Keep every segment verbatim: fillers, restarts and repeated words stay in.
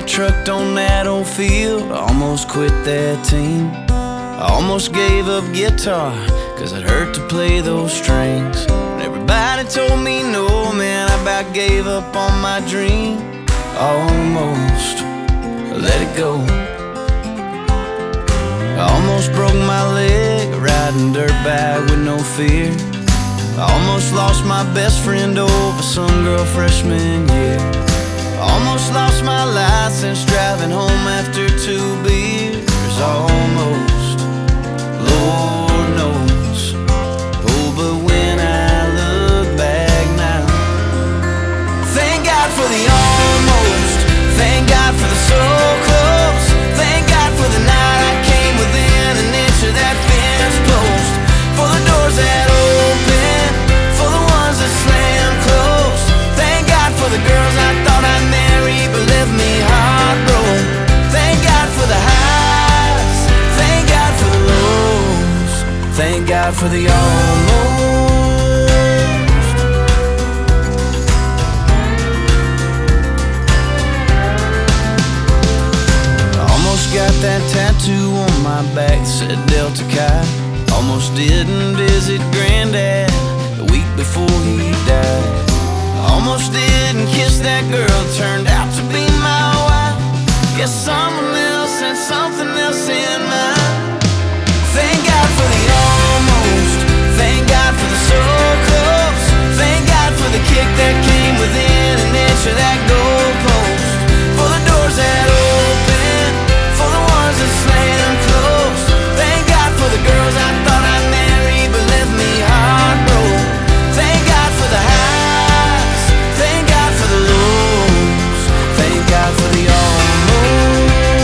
got trucked on that old field. I almost quit that team. I almost gave up guitar, cause it hurt to play those strings. And everybody told me no, man, I about gave up on my dream. Almost let it go. I almost broke my leg riding dirtbag with no fear. I almost lost my best friend over some girl freshman year. I almost lost my license driving home after two beers. Almost, Lord knows. Oh, but when I look back now, thank God for the almost. Thank God for the so close. Thank God for the night I came within an inch of that fence post. For the doors that open, for the ones that slam closed. Thank God for the girls I thought I'd marry but left me heartbroken. Thank God for the highs, thank God for the lows. Thank God for the almost. Almost got that tattoo on my back that said Delta Chi. Almost didn't visit Granddad the week before he died. Almost didn't kiss that girl that turned out to be my wife. Guess someone else had something else in mind. Thank God for the almost. Thank God for the so close. Thank God for the kick that came within an inch of that goalpost. For the doors that open, for the ones that slam closed. Thank God for the girls I thought I'd marry but left me heartbroken. Thank God for the highs, thank God for the lows. Thank God for the almost.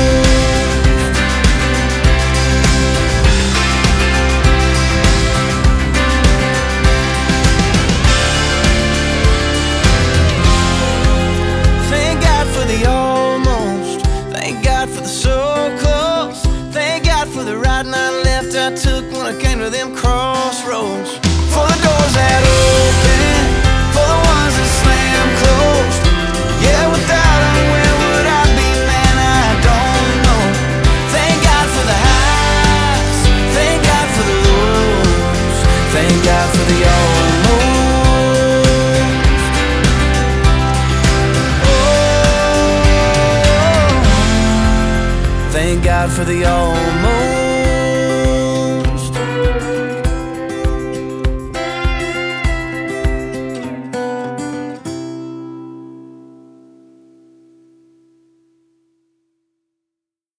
Thank God for the almost. Thank God for the so close. Thank God for the right and I left I took when I came to them crossroads. For the doors that open, for the ones that slam closed. Yeah, without them, where would I be, man, I don't know. Thank God for the highs, thank God for the lows. Thank God for the almost. Oh, thank God for the almost.